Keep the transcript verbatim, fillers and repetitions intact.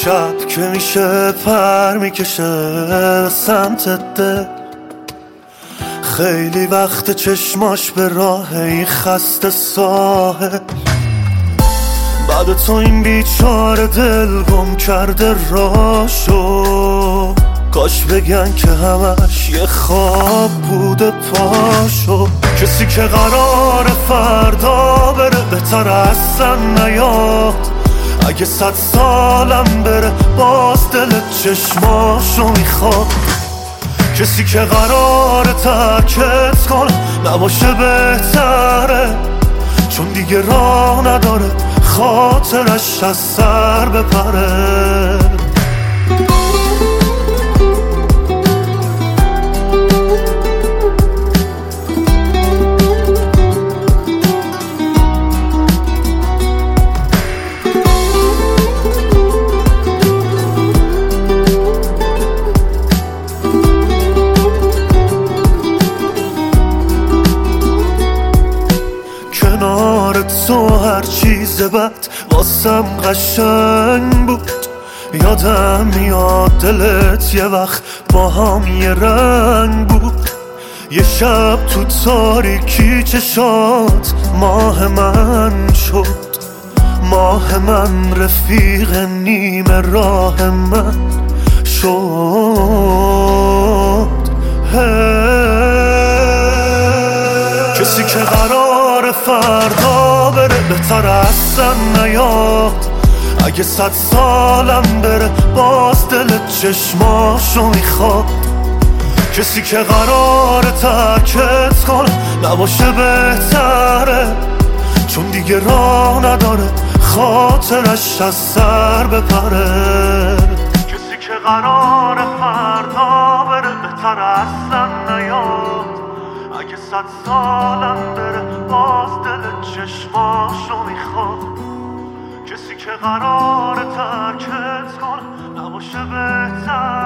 شب که میشه پر میکشه سمت دل، خیلی وقت چشماش به راه این خسته ساحل. بعد تو این بیچاره دل گم کرده راشو، کاش بگن که همش یه خواب بوده پاشو. کسی که قرار فردا بره بهتر اصلا نیاد، اگه صد سالم بره باز دل چشماشو میخواد. کسی که قرار ترکت کنه نباشه بهتره، چون دیگه راه نداره خاطرش از سر بپره. کنار تو هر چیز بد واسم قشنگ بود، یادم میاد دلت یه وقت با هم یه رنگ بود. یه شب تو تاریکی چشات ماه من شد، ماه من رفیق نیمه راه من شد. کسی که قرار فردا بره بهتر اصلا نیاد، اگه صد سالم بره باز دل چشماشو میخواد. کسی که قرار ترکت کنه نباشه بهتره، چون دیگه راه نداره خاطرش از سر بپره. کسی که قرار فردا بره بهتر اصلا نیاد، اگه صد سالم بره باز دل چشماشو میخواد. کسی که قرار ترکت کنه نباشه بهتر،